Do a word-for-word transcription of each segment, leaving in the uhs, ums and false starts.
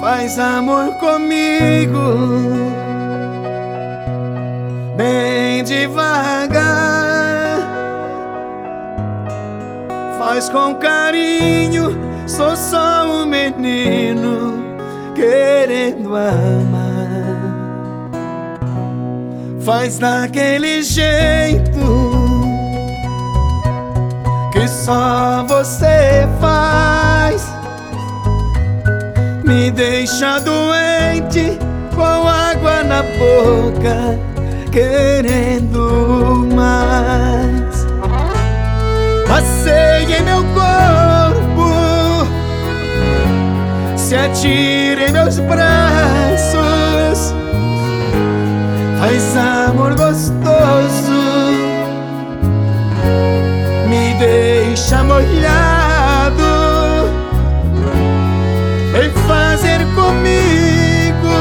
Faz amor comigo, bem devagar. Faz com carinho, sou só um menino querendo amar. Faz daquele jeito que só você faz. Me deixa doente, com água na boca, querendo mais. Passeie em meu corpo, se atire em meus braços. Faz amor gostoso, me deixa molhado. Vem fazer comigo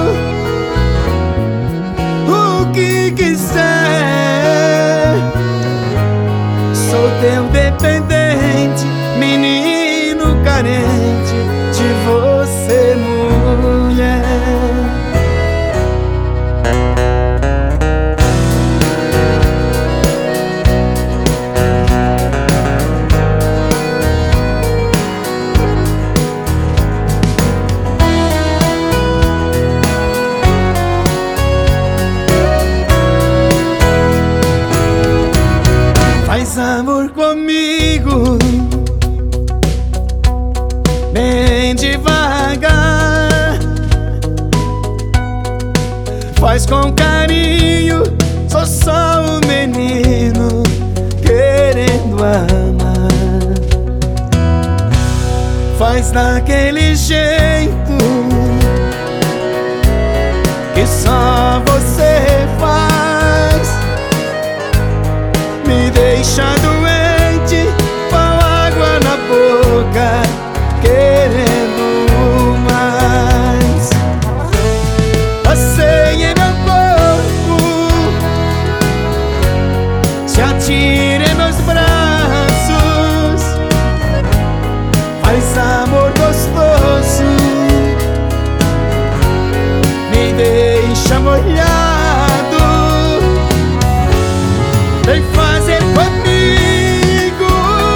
o que quiser. Sou teu dependente, menino carente de você, mulher. Faz amor comigo, bem devagar. Faz com carinho, sou só um menino querendo amar. Faz daquele jeito que só você faz. Me deixa doente, com água na boca, querendo mais. Passeie em meu corpo, se atire em meus braços. Faz amor gostoso, me deixa molhado. Vem fazer comigo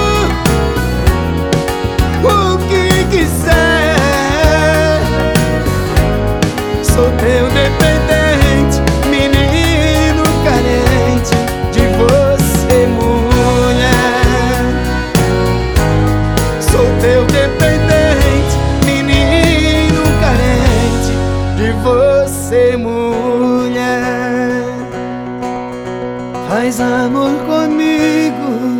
o que quiser. Sou teu dependente, menino carente de você, mulher. Sou teu dependente, menino carente de você, mulher. Faz amor comigo,